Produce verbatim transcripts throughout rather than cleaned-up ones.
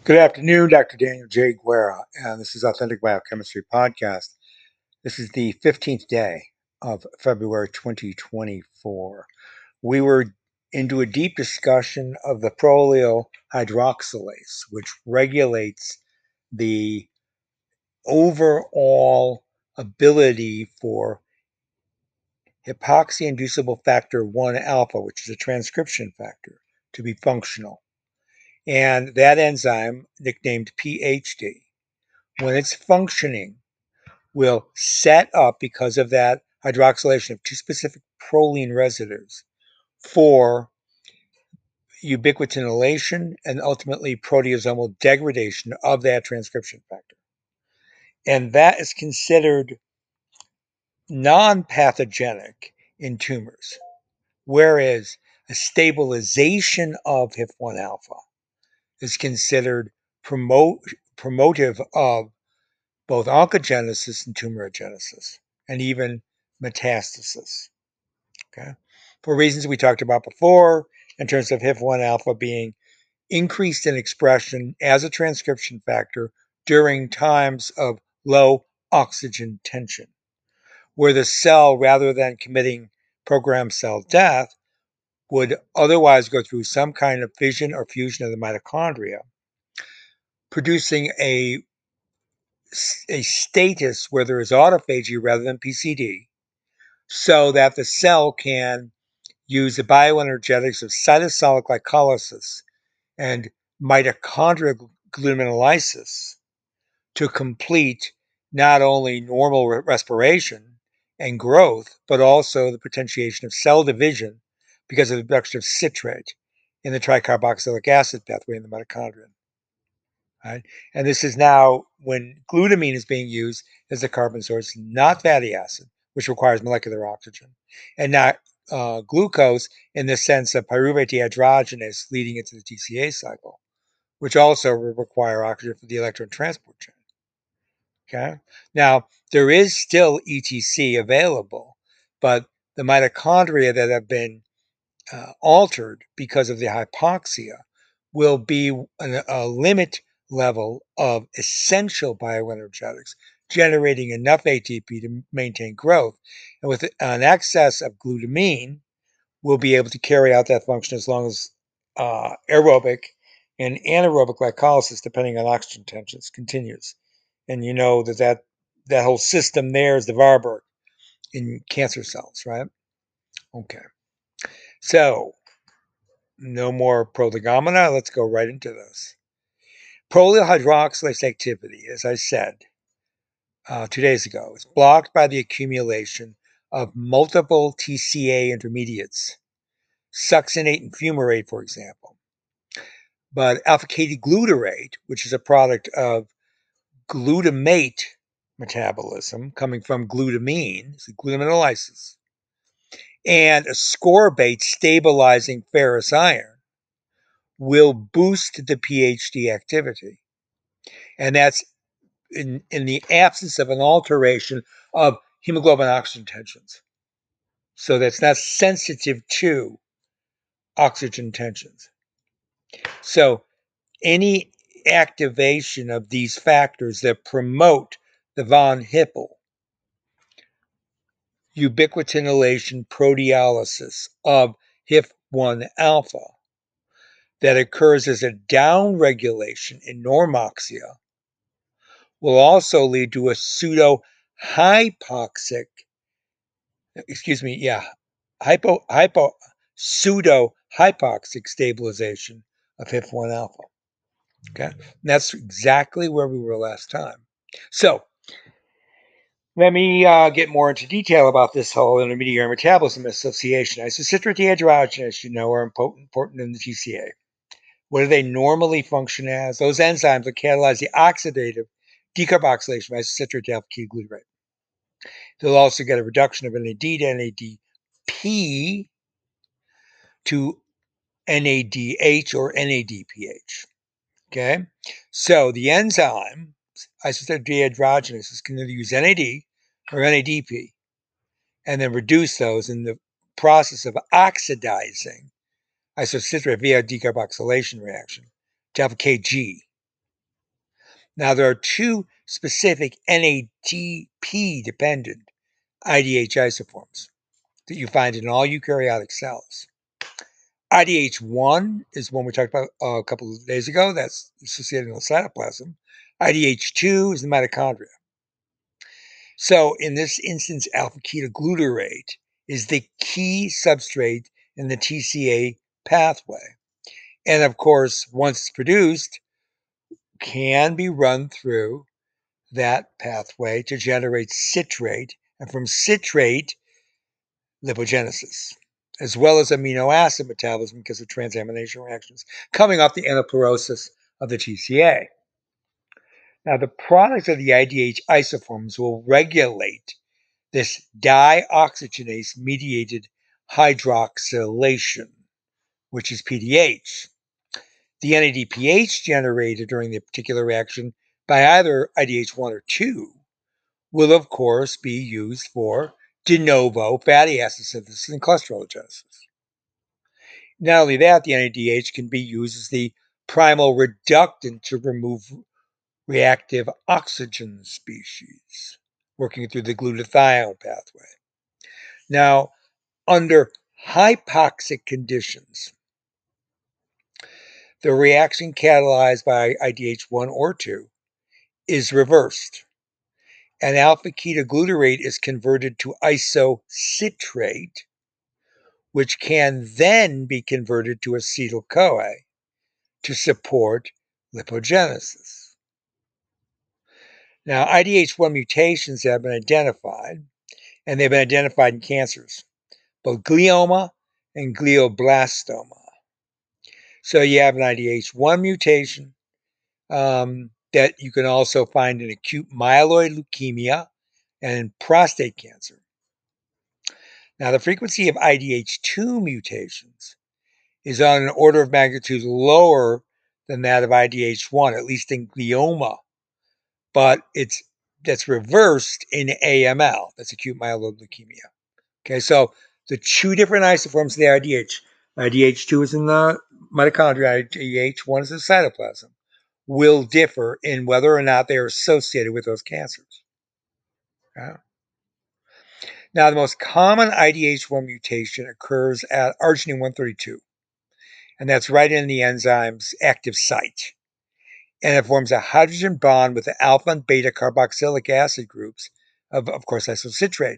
Good afternoon, Doctor Daniel J. Guerra, and this is Authentic Biochemistry Podcast. This is the fifteenth day of February twenty twenty-four. We were into a deep discussion of the prolyl hydroxylase, which regulates the overall ability for hypoxia-inducible factor one alpha, which is a transcription factor, to be functional. And that enzyme, nicknamed P H D, when it's functioning, will set up, because of that hydroxylation of two specific proline residues, for ubiquitinylation and ultimately proteasomal degradation of that transcription factor. And that is considered non-pathogenic in tumors, whereas a stabilization of H I F one alpha is considered promote, promotive of both oncogenesis and tumorigenesis, and even metastasis. Okay, for reasons we talked about before, in terms of H I F one alpha being increased in expression as a transcription factor during times of low oxygen tension, where the cell, rather than committing programmed cell death, would otherwise go through some kind of fission or fusion of the mitochondria, producing a a status where there is autophagy rather than P C D, so that the cell can use the bioenergetics of cytosolic glycolysis and mitochondrial glutaminolysis to complete not only normal re- respiration and growth, but also the potentiation of cell division because of the production of citrate in the tricarboxylic acid pathway in the mitochondrion. Right? And this is now when glutamine is being used as a carbon source, not fatty acid, which requires molecular oxygen, and not uh, glucose in the sense of pyruvate dehydrogenase leading into the T C A cycle, which also will require oxygen for the electron transport chain. Okay. Now, there is still E T C available, but the mitochondria that have been uh, altered because of the hypoxia will be an, a limit level of essential bioenergetics, generating enough A T P to maintain growth. And with an excess of glutamine, we'll be able to carry out that function as long as uh, aerobic and anaerobic glycolysis, depending on oxygen tensions, continues. And you know that that, that whole system there is the Warburg in cancer cells, right? Okay. So, no more prolegomena. Let's go right into this. Prolyl hydroxylase activity, as I said uh, two days ago, is blocked by the accumulation of multiple T C A intermediates, succinate and fumarate, for example. But alpha-ketoglutarate, which is a product of glutamate metabolism coming from glutamine, so glutaminolysis, and ascorbate stabilizing ferrous iron, will boost the P H D activity. And that's in, in the absence of an alteration of hemoglobin oxygen tensions. So that's not sensitive to oxygen tensions. So any activation of these factors that promote the von Hippel ubiquitinylation proteolysis of H I F one alpha that occurs as a downregulation in normoxia will also lead to a pseudo hypoxic, excuse me, yeah, hypo, hypo, pseudo hypoxic stabilization of H I F one alpha. Okay, and that's exactly where we were last time. So let me uh, get more into detail about this whole intermediary metabolism association. Isocitrate dehydrogenase, you know, are important, important in the T C A. What do they normally function as? Those enzymes that catalyze the oxidative decarboxylation of isocitrate alpha-ketoglutarate. They'll also get a reduction of N A D to N A D P to N A D H or N A D P H. Okay, so the enzyme isocitrate dehydrogenase is going to use N A D or N A D P and then reduce those in the process of oxidizing isocitrate via decarboxylation reaction to alpha K G. Now, there are two specific N A D P-dependent I D H isoforms that you find in all eukaryotic cells. I D H one is one we talked about uh, a couple of days ago. That's associated in the cytoplasm. I D H two is the mitochondria. So in this instance, alpha-ketoglutarate is the key substrate in the T C A pathway. And of course, once it's produced, can be run through that pathway to generate citrate, and from citrate, lipogenesis, as well as amino acid metabolism because of transamination reactions coming off the anaplerosis of the T C A. Now, the products of the I D H isoforms will regulate this dioxygenase-mediated hydroxylation, which is P D H. The N A D P H generated during the particular reaction by either I D H one or two will, of course, be used for de novo fatty acid synthesis and cholesterologenesis. Not only that, the N A D H can be used as the primal reductant to remove reactive oxygen species, working through the glutathione pathway. Now, under hypoxic conditions, the reaction catalyzed by I D H one or two is reversed, and alpha-ketoglutarate is converted to isocitrate, which can then be converted to acetyl-CoA to support lipogenesis. Now, I D H one mutations have been identified, and they've been identified in cancers, both glioma and glioblastoma. So you have an I D H one mutation um, that you can also find in acute myeloid leukemia and in prostate cancer. Now, the frequency of I D H two mutations is on an order of magnitude lower than that of I D H one, at least in glioma, but it's that's reversed in A M L, that's acute myeloid leukemia. Okay, so the two different isoforms of the I D H, I D H two is in the mitochondria, I D H one is in the cytoplasm, will differ in whether or not they are associated with those cancers. Okay? Now, the most common I D H one mutation occurs at arginine one thirty-two, and that's right in the enzyme's active site. And it forms a hydrogen bond with the alpha and beta carboxylic acid groups of, of course, isocitrate.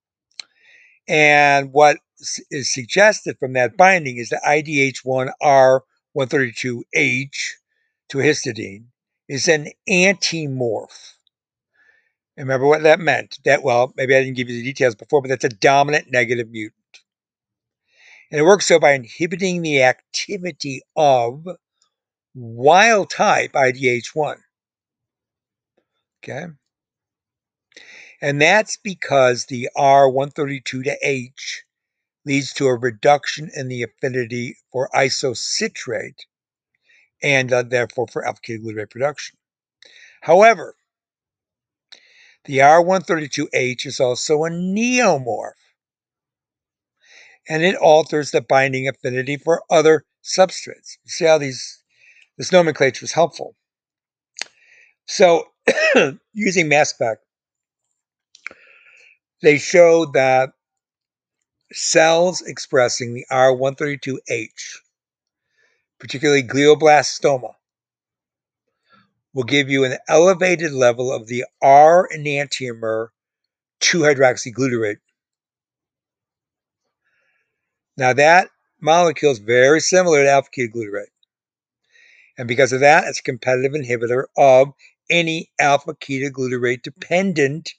And what is suggested from that binding is that I D H one R one thirty-two H to histidine is an antimorph. And remember what that meant? That, well, maybe I didn't give you the details before, but that's a dominant negative mutant. And it works so by inhibiting the activity of wild type I D H one. Okay? And that's because the R one thirty-two to H leads to a reduction in the affinity for isocitrate and uh, therefore for alpha-ketoglutarate production. However, the R one thirty-two H is also a neomorph, and it alters the binding affinity for other substrates. You see how these this nomenclature is helpful. So, using mass spec, they showed that cells expressing the R one thirty-two H, particularly glioblastoma, will give you an elevated level of the R enantiomer two hydroxyglutarate. Now, that molecule is very similar to alpha-ketoglutarate. And because of that, it's a competitive inhibitor of any alpha-ketoglutarate dependent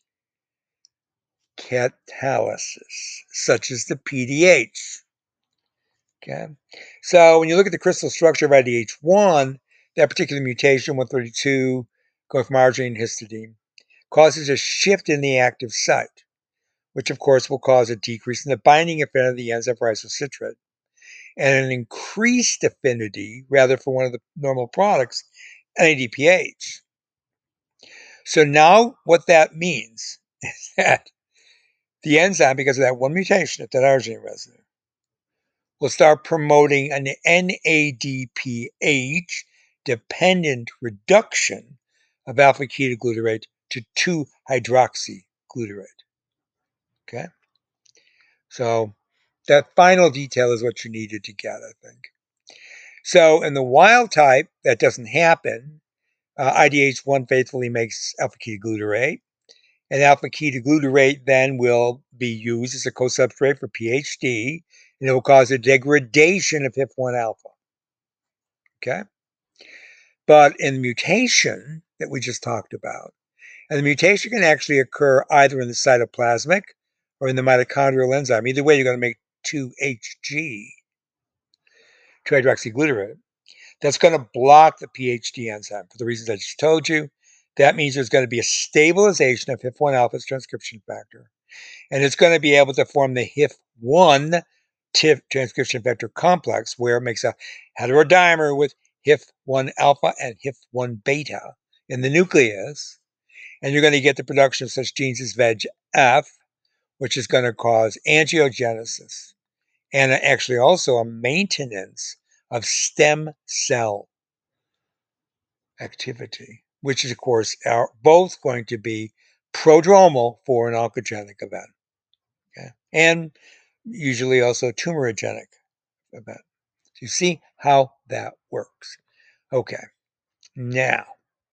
catalysis, such as the P D H. Okay, so when you look at the crystal structure of I D H one, that particular mutation, one thirty-two, going from arginine to histidine, causes a shift in the active site, which of course will cause a decrease in the binding affinity of the enzyme for isocitrate, and an increased affinity, rather, for one of the normal products, N A D P H. So now what that means is that the enzyme, because of that one mutation at that arginine residue, will start promoting an N A D P H dependent reduction of alpha-ketoglutarate to two hydroxyglutarate. Okay? So that final detail is what you needed to get, I think. So in the wild type, that doesn't happen. Uh, I D H one faithfully makes alpha-ketoglutarate, and alpha-ketoglutarate then will be used as a co-substrate for P H D, and it will cause a degradation of H I F one alpha. Okay? But in the mutation that we just talked about, and the mutation can actually occur either in the cytoplasmic or in the mitochondrial enzyme. Either way, you're going to make two H G, two hydroxyglutarate. That's going to block the P H D enzyme for the reasons I just told you. That means there's going to be a stabilization of H I F one alpha's transcription factor. And it's going to be able to form the H I F one T I F transcription factor complex, where it makes a heterodimer with H I F one alpha and H I F one beta in the nucleus. And you're going to get the production of such genes as V E G F, which is going to cause angiogenesis, and actually also a maintenance of stem cell activity, which is, of course, are both going to be prodromal for an oncogenic event. Okay? And usually also tumorigenic event. So you see how that works. Okay, now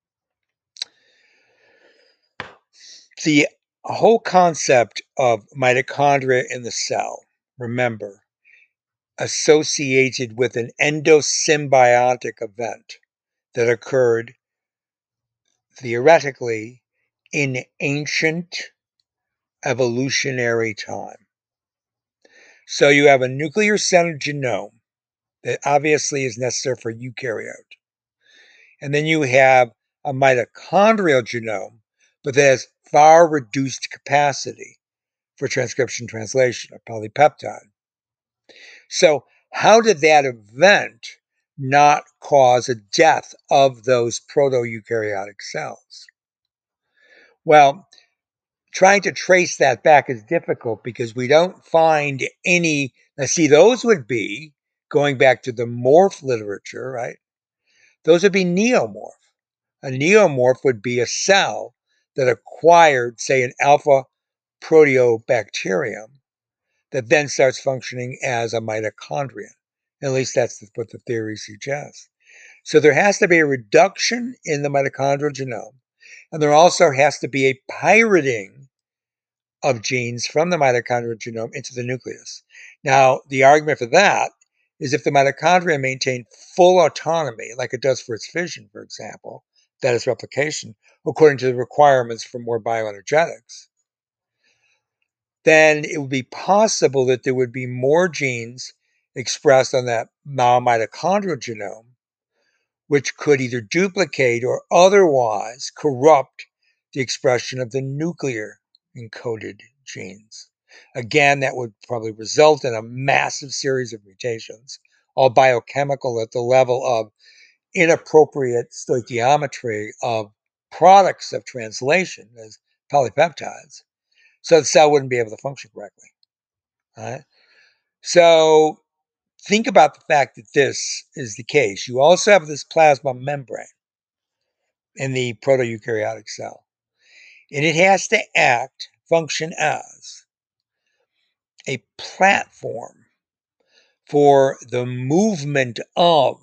the whole concept of mitochondria in the cell, remember, associated with an endosymbiotic event that occurred theoretically in ancient evolutionary time. So you have a nuclear-centered genome that obviously is necessary for eukaryote. And then you have a mitochondrial genome, but that has far reduced capacity for transcription translation of polypeptide. So how did that event not cause a death of those proto-eukaryotic cells? Well, trying to trace that back is difficult because we don't find any. Now, see, those would be, going back to the morph literature, right? Those would be neomorph. A neomorph would be a cell that acquired, say, an alpha proteobacterium that then starts functioning as a mitochondrion. At least that's what the theory suggests. So there has to be a reduction in the mitochondrial genome, and there also has to be a pirating of genes from the mitochondrial genome into the nucleus. Now, the argument for that is if the mitochondria maintain full autonomy, like it does for its fission, for example, that is replication, according to the requirements for more bioenergetics, then it would be possible that there would be more genes expressed on that mitochondrial genome, which could either duplicate or otherwise corrupt the expression of the nuclear encoded genes. Again, that would probably result in a massive series of mutations, all biochemical at the level of inappropriate stoichiometry of products of translation as polypeptides. So the cell wouldn't be able to function correctly. All right? So think about the fact that this is the case. You also have this plasma membrane in the proto-eukaryotic cell. And it has to act, function as a platform for the movement of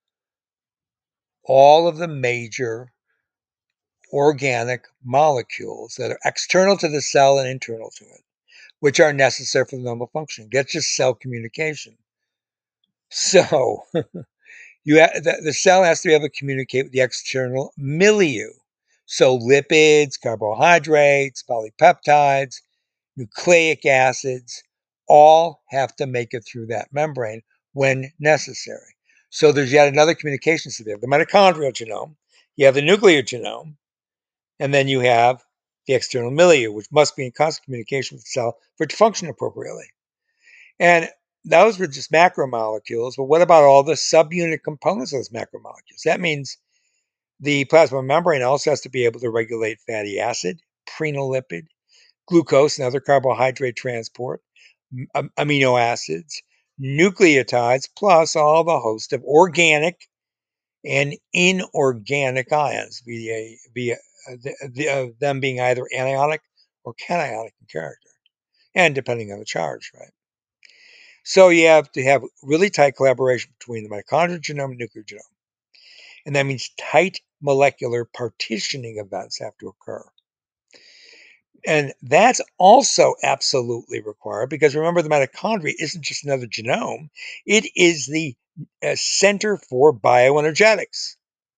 all of the major organic molecules that are external to the cell and internal to it, which are necessary for the normal function. That's just cell communication. So you have, the, the cell has to be able to communicate with the external milieu. So lipids, carbohydrates, polypeptides, nucleic acids, all have to make it through that membrane when necessary. So there's yet another communication system. You have the mitochondrial genome, you have the nuclear genome, and then you have the external milieu, which must be in constant communication with the cell for it to function appropriately. And those were just macromolecules, but what about all the subunit components of those macromolecules? That means the plasma membrane also has to be able to regulate fatty acid, prenolipid, glucose and other carbohydrate transport, amino acids, nucleotides, plus all the host of organic and inorganic ions, via, via uh, the, the, uh, them being either anionic or cationic in character, and depending on the charge, right? So you have to have really tight collaboration between the mitochondrial genome and nuclear genome. And that means tight molecular partitioning events have to occur. And that's also absolutely required because remember, the mitochondria isn't just another genome, it is the uh, center for bioenergetics.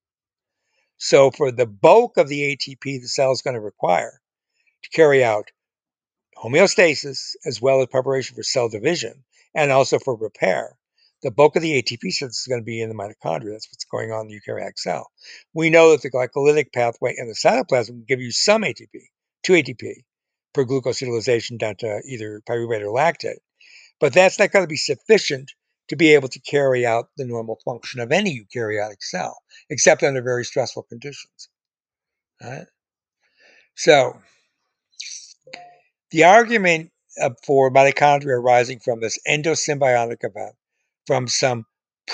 So, for the bulk of the A T P the cell is going to require to carry out homeostasis as well as preparation for cell division and also for repair, the bulk of the A T P synthesis is going to be in the mitochondria. That's what's going on in the eukaryotic cell. We know that the glycolytic pathway in the cytoplasm will give you some A T P, two A T P per glucose utilization down to either pyruvate or lactate. But that's not going to be sufficient to be able to carry out the normal function of any eukaryotic cell, except under very stressful conditions. Right? So, the argument uh, for mitochondria arising from this endosymbiotic event from some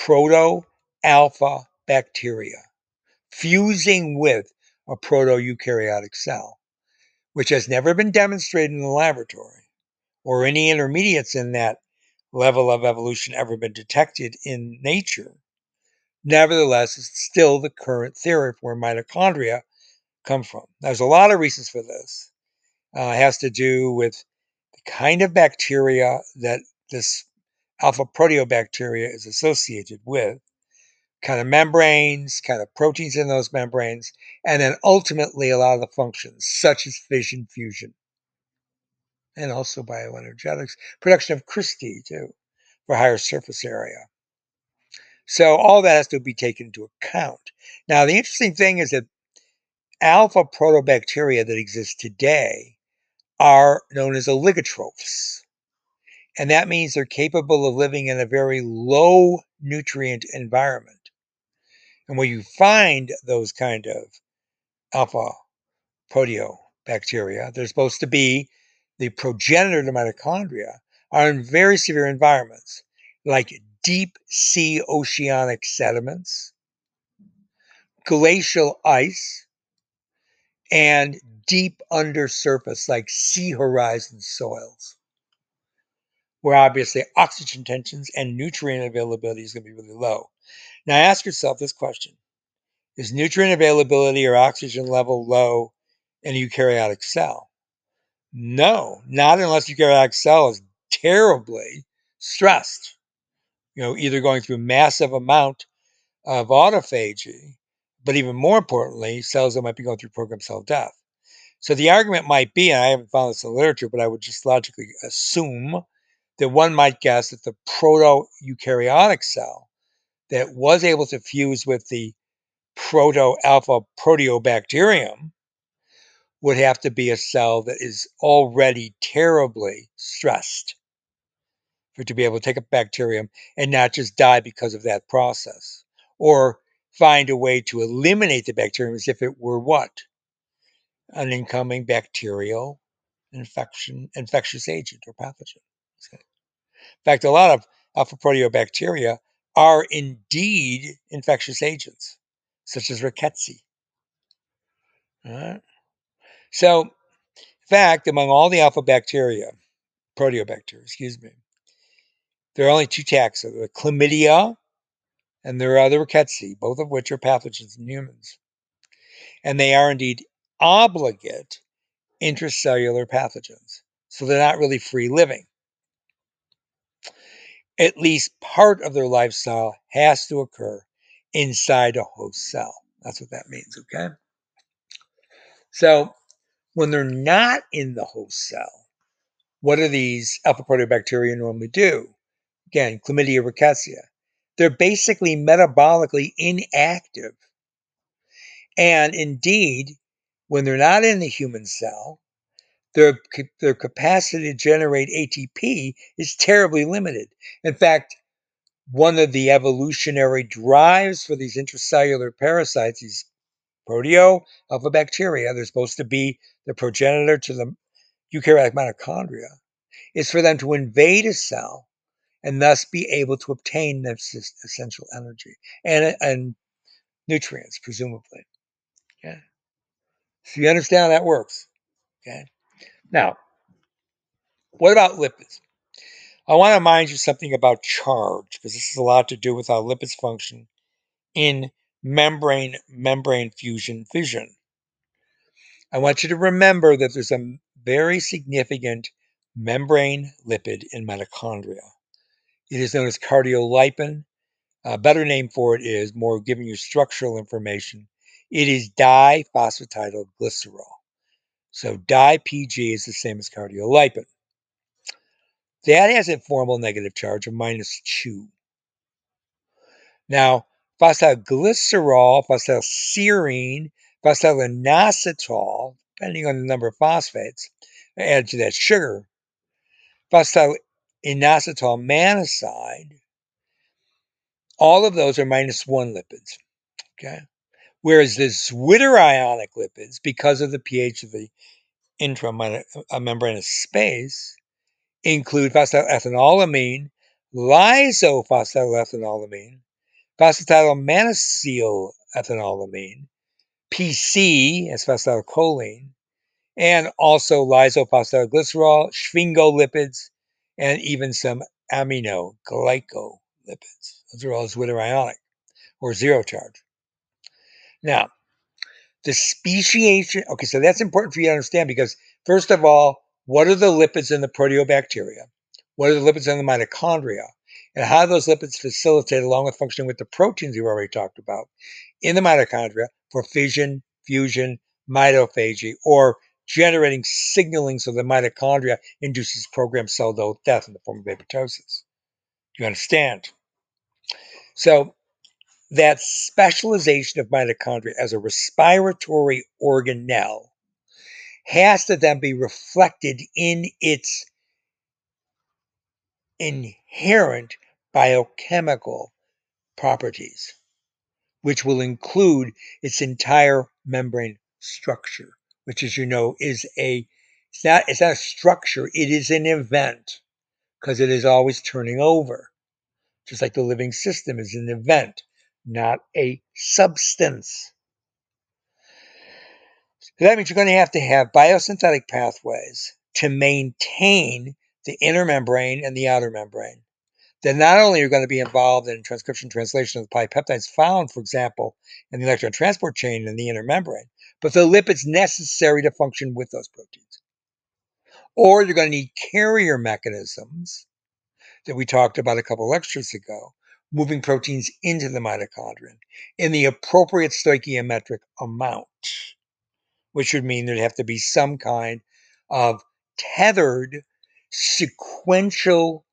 proto-alpha bacteria fusing with a proto-eukaryotic cell, which has never been demonstrated in the laboratory, or any intermediates in that level of evolution ever been detected in nature. Nevertheless, it's still the current theory for where mitochondria come from. There's a lot of reasons for this. Uh, it has to do with the kind of bacteria that this alpha proteobacteria is associated with, kind of membranes, kind of proteins in those membranes, and then ultimately a lot of the functions, such as fission fusion, and also bioenergetics, production of cristae too, for higher surface area. So all that has to be taken into account. Now, the interesting thing is that alpha protobacteria that exist today are known as oligotrophs. And that means they're capable of living in a very low nutrient environment. And where you find those kind of alpha proteobacteria, they're supposed to be the progenitor to mitochondria, are in very severe environments, like deep sea oceanic sediments, glacial ice, and deep undersurface, like sea horizon soils, where obviously oxygen tensions and nutrient availability is going to be really low. Now ask yourself this question. Is nutrient availability or oxygen level low in a eukaryotic cell? No, not unless the eukaryotic cell is terribly stressed. You know, either going through massive amount of autophagy, but even more importantly, cells that might be going through programmed cell death. So the argument might be, and I haven't found this in the literature, but I would just logically assume that one might guess that the proto-eukaryotic cell that was able to fuse with the proto-alpha proteobacterium would have to be a cell that is already terribly stressed for it to be able to take a bacterium and not just die because of that process, or find a way to eliminate the bacterium as if it were what? An incoming bacterial infection, infectious agent or pathogen. In fact, a lot of alpha proteobacteria are indeed infectious agents, such as rickettsia. All right? So, in fact, among all the alpha bacteria, proteobacteria, excuse me, there are only two taxa, the chlamydia and there are the rickettsia, both of which are pathogens in humans. And they are indeed obligate intracellular pathogens. So they're not really free living. At least part of their lifestyle has to occur inside a host cell. That's what that means, okay? So when they're not in the host cell, what do these alpha proteobacteria normally do? Again, chlamydia rickettsia. They're basically metabolically inactive. And indeed, when they're not in the human cell, their, their capacity to generate A T P is terribly limited. In fact, one of the evolutionary drives for these intracellular parasites, these proteo alpha bacteria, they're supposed to be the progenitor to the eukaryotic mitochondria, is for them to invade a cell and thus be able to obtain this essential energy and, and nutrients, presumably. Okay. So you understand how that works. Okay. Now, what about lipids? I want to remind you something about charge, because this has a lot to do with how lipids function in membrane membrane fusion fission. I want you to remember that there's a very significant membrane lipid in mitochondria. It is known as cardiolipin. A better name for it is, more giving you structural information, it is diphosphatidylglycerol. So di-P G is the same as cardiolipin. That has a formal negative charge of minus two. Now, phosphotoglycerol, phosphotylserine, phosphotilynositol, depending on the number of phosphates added to that sugar, phosphotilynositol monoside, all of those are minus one lipids. Okay. Whereas the zwitterionic lipids, because of the pH of the intramembranous space, include phosphoroethanolamine, lysophosphoethanolamine, phosphatidylmanosyl ethanolamine, P C as phosphotylcholine, and also lysophosphatidylglycerol, sphingolipids, and even some aminoglycolipids. Those are all zwitterionic or zero charge. Now, the speciation, okay, so that's important for you to understand because, first of all, what are the lipids in the proteobacteria? What are the lipids in the mitochondria? And how do those lipids facilitate, along with functioning with the proteins we've already talked about, in the mitochondria for fission, fusion, mitophagy, or generating signaling so the mitochondria induces programmed cell death in the form of apoptosis. You understand? So, that specialization of mitochondria as a respiratory organelle has to then be reflected in its inherent biochemical properties, which will include its entire membrane structure, which, as you know, is a it's not it's not a structure, it is an event, because it is always turning over. Just like the living system is an event, not a substance. So that means you're going to have to have biosynthetic pathways to maintain the inner membrane and the outer membrane. Then not only are going to be involved in transcription translation of the polypeptides found, for example, in the electron transport chain in the inner membrane, but the lipids necessary to function with those proteins. Or you're going to need carrier mechanisms that we talked about a couple lectures ago, moving proteins into the mitochondrion in the appropriate stoichiometric amount, which would mean there'd have to be some kind of tethered sequential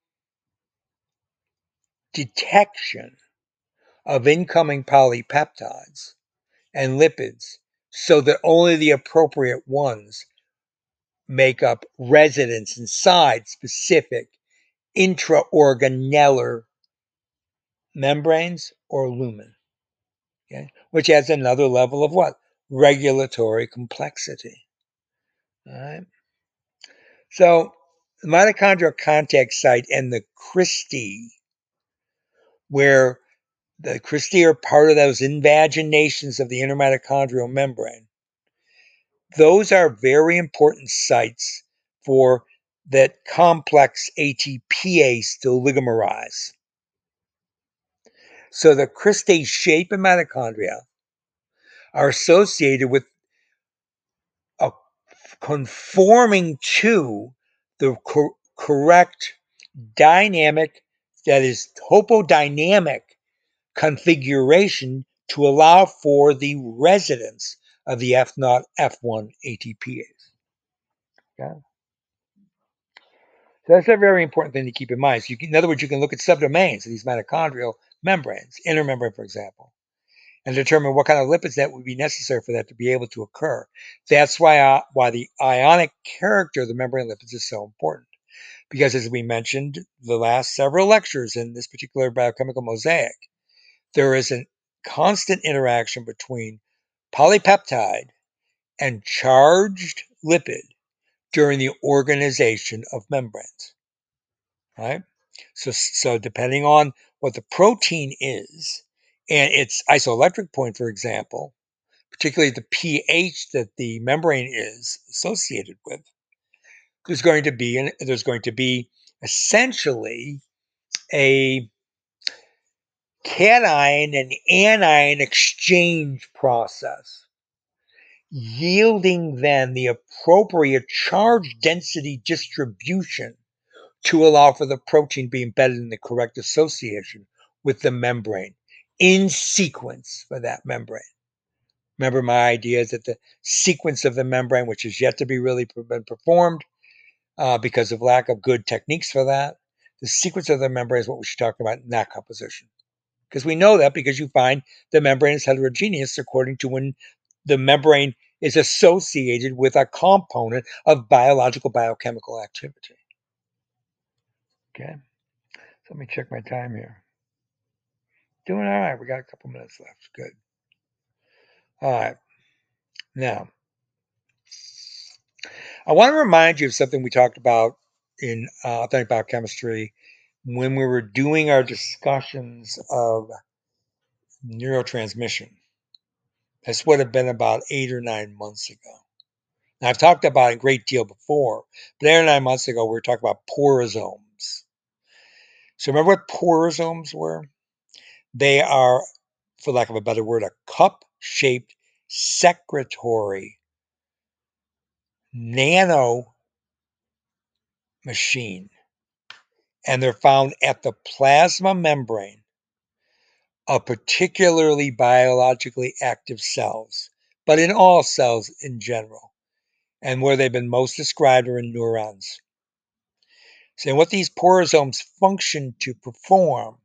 detection of incoming polypeptides and lipids so that only the appropriate ones make up residence inside specific intraorganellar membranes or lumen, okay? Which adds another level of what? Regulatory complexity. All right. So the mitochondrial contact site and the cristae, where the cristae are part of those invaginations of the inner mitochondrial membrane, those are very important sites for that complex A T Pase to oligomerize. So the cristae shape in mitochondria are associated with a conforming to the cor- correct dynamic, that is topodynamic configuration to allow for the residence of the F zero F one A T Pase. Okay? So that's a very important thing to keep in mind. So you can, in other words, you can look at subdomains of these mitochondrial membranes, inner membrane, for example, and determine what kind of lipids that would be necessary for that to be able to occur. That's why uh, why the ionic character of the membrane lipids is so important. Because as we mentioned the last several lectures in this particular biochemical mosaic, there is a constant interaction between polypeptide and charged lipid during the organization of membranes. Right? So, so depending on what the protein is and its isoelectric point, for example, particularly the pH that the membrane is associated with, there's going to be an, there's going to be essentially a cation and anion exchange process, yielding then the appropriate charge density distribution to allow for the protein to be embedded in the correct association with the membrane in sequence for that membrane. Remember, my idea is that the sequence of the membrane, which is yet to be really been performed uh, because of lack of good techniques for that, the sequence of the membrane is what we should talk about, not composition. Because we know that because you find the membrane is heterogeneous according to when the membrane is associated with a component of biological biochemical activity. Okay, so let me check my time here. Doing all right. We got a couple minutes left. Good. All right. Now, I want to remind you of something we talked about in uh, authentic biochemistry when we were doing our discussions of neurotransmission. This would have been about eight or nine months ago. Now, I've talked about it a great deal before, but eight or nine months ago, we were talking about porosomes. So remember what porosomes were? They are, for lack of a better word, a cup-shaped secretory nano machine. And they're found at the plasma membrane of particularly biologically active cells, but in all cells in general. And where they've been most described are in neurons. So what these porosomes function to perform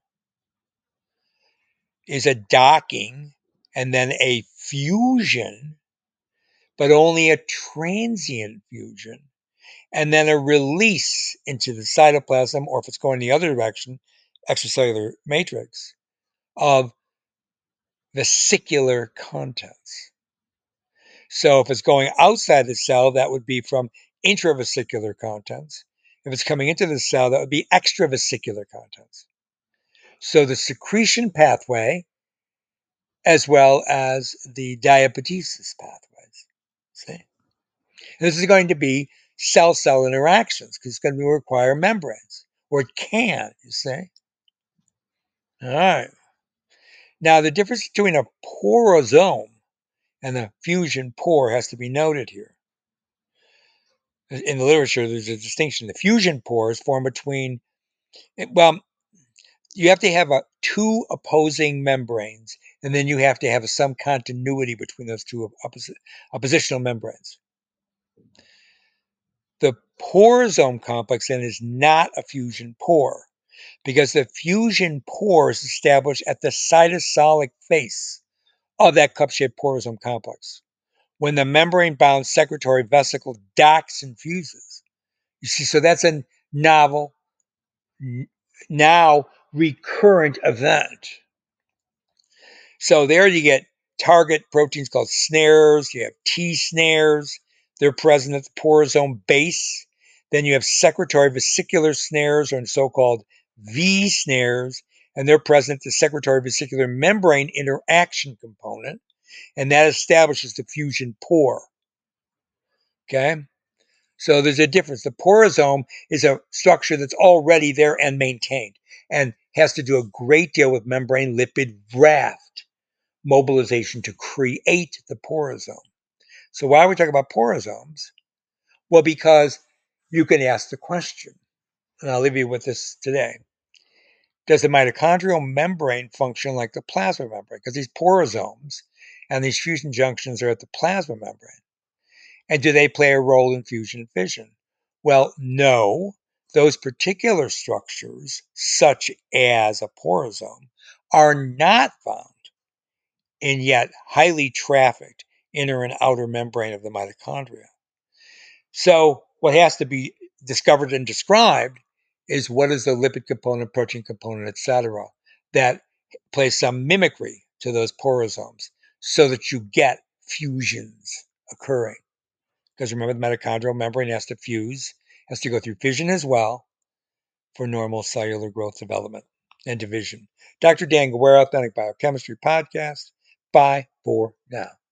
is a docking and then a fusion, but only a transient fusion, and then a release into the cytoplasm, or if it's going the other direction, extracellular matrix, of vesicular contents. So if it's going outside the cell, that would be from intravesicular contents. If it's coming into the cell, that would be extravesicular contents. So the secretion pathway, as well as the diapetesis pathways. See? And this is going to be cell-cell interactions because it's going to require membranes, or it can, you see? All right. Now, the difference between a porosome and a fusion pore has to be noted here. In the literature, there's a distinction. The fusion pores form between, well, you have to have a, two opposing membranes, and then you have to have some continuity between those two opposi- oppositional membranes. The porosome complex then is not a fusion pore because the fusion pore is established at the cytosolic face of that cup-shaped porosome complex when the membrane-bound secretory vesicle docks and fuses. You see, so that's a novel, now recurrent event. So there you get target proteins called snares. You have T snares. They're present at the porosome base. Then you have secretory vesicular snares, or so-called V snares, and they're present at the secretory vesicular membrane interaction component, and that establishes the fusion pore. Okay? So there's a difference. The porosome is a structure that's already there and maintained and has to do a great deal with membrane lipid raft mobilization to create the porosome. So why are we talking about porosomes? Well, because you can ask the question, and I'll leave you with this today. Does the mitochondrial membrane function like the plasma membrane? Because these porosomes and these fusion junctions are at the plasma membrane. And do they play a role in fusion and fission? Well, no. Those particular structures, such as a porosome, are not found in yet highly trafficked inner and outer membrane of the mitochondria. So what has to be discovered and described is what is the lipid component, protein component, et cetera, that plays some mimicry to those porosomes so that you get fusions occurring. Because remember, the mitochondrial membrane has to fuse, has to go through fission as well for normal cellular growth development. and division. Doctor Dan Guerra, Authentic Biochemistry Podcast. Bye for now.